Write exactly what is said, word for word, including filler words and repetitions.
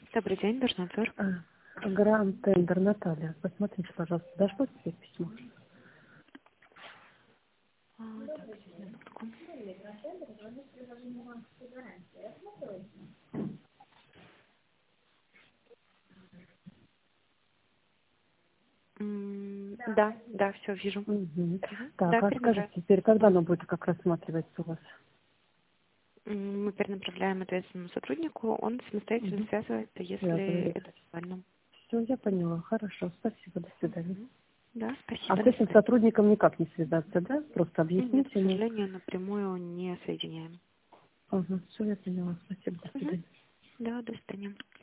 Добрый день, Бернадзор. А, Грант Тендер, Наталья. Посмотрите, пожалуйста, дошло теперь письмо? А, так, сейчас, минутку. М, Да, да, все, вижу. Угу. Мгм. Так, Да, а скажите, перенаправляю. теперь когда оно будет как рассматриваться у вас? М, Мы перенаправляем ответственному сотруднику, он самостоятельно Угу. связывается, если Связывается. это актуально. Все, я поняла. Хорошо, спасибо, до свидания. Мгм. Да, А спасибо, с до этим свидания. сотрудником никак не связаться, да? Просто Нет, объяснить к ему. сожалению, напрямую не соединяем. Ага, все, я поняла. Спасибо, до Мгм. свидания. Да, до свидания.